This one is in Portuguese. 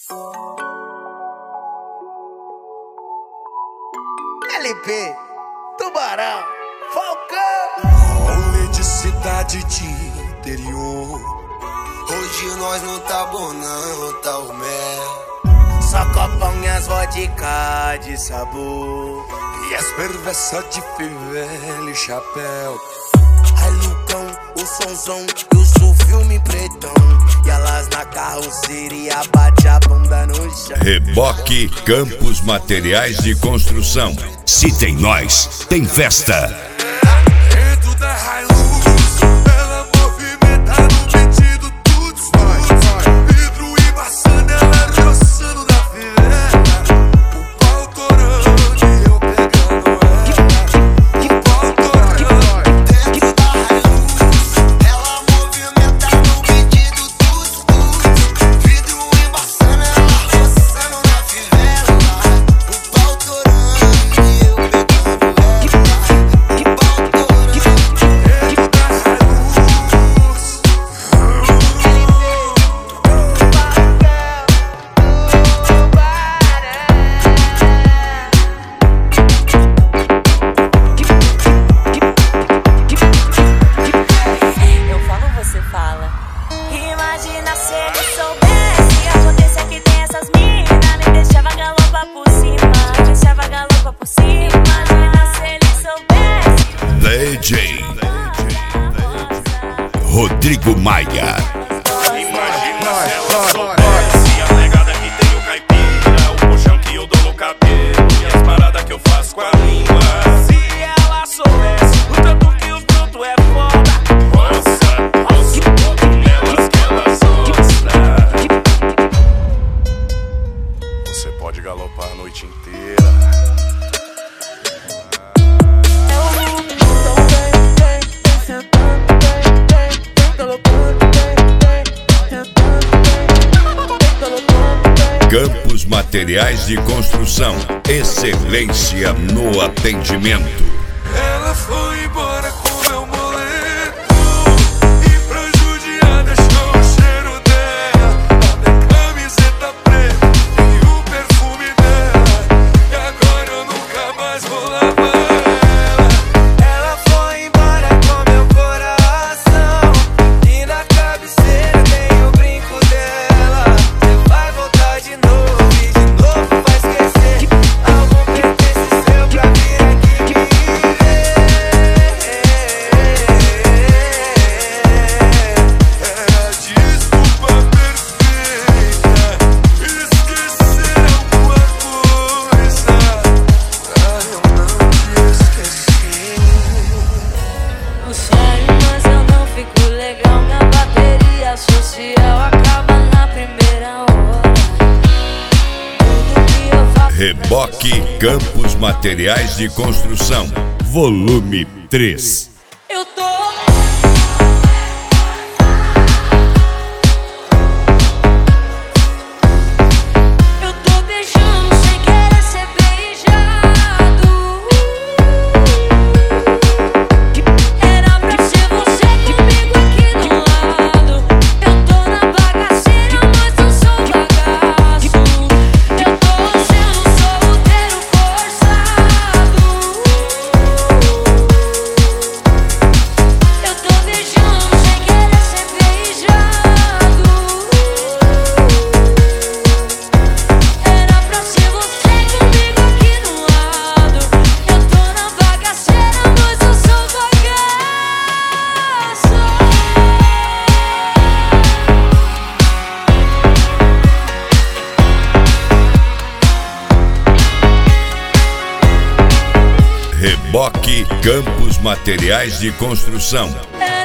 LP, Tubarão, Falcão. Rolê de cidade de interior. Hoje nós não tá bom não, tá o mel. Só copão e as vodka de sabor. E as perversas de fivela e chapéu. Ai Lucão, o sonzão e o filme pretão. E elas na carroceria bate a bunda no chão. Reboque Campos Materiais de Construção. Se tem nós, tem festa. Dentro da Hilux, ela movimenta no pedido tudo. Vidro embaçando, ela roçando na fivela. O pau torando e eu pegando ela. O pau torando. Dentro da Hilux, ela movimenta no pedido tudo. Vidro embaçando, ela roçando na fivela. O pau torando e eu pegando ela. O pau torando. Dentro da Hilux. Eu falo, você fala. Imagina se ele soubesse. Acontece que tem essas minas. Me deixava galopa por cima. Deixava galopa por cima. Imagina se ele soubesse. DJ Rodrigo Maia. Imagina se ela soubesse a pegada que tem o caipira, o puxão que eu dou no cabelo e as paradas que eu faço com a língua. Se ela soubesse o tanto que os brutos é foda, roça tudo nelas que elas gostam. Você pode galopar a noite inteira. Campos Materiais de Construção. Excelência no atendimento. Ela foi embora com meu moleto e pra judiar deixou o cheiro dela. A minha camiseta preta e o perfume dela. E agora eu nunca mais vou lavar ela. Ela foi embora com meu coração e na cabeceira tem o brinco dela. Você vai voltar de novo e de novo vai esquecer. Algum pertence seu pra vir aqui me ver. É a desculpa perfeita. Esquecer alguma coisa pra eu não te esquecer. Não sério, mas eu não fico legal. Minha bateria social acaba na primeira hora. Tudo que eu faço. Reboque Campos Materiais de Construção. Volume 3. Eu tô. Eu tô beijando sem querer ser beijado. Era pra ser você comigo aqui do lado. Eu tô na bagaceira, mas não sou bagaço. Eu tô sendo solteiro forçado. Eu tô beijando sem querer ser beijado. Era pra ser você comigo aqui do lado. Eu tô na bagaceira, mas eu sou bagaço. Reboque Campos Materiais de Construção.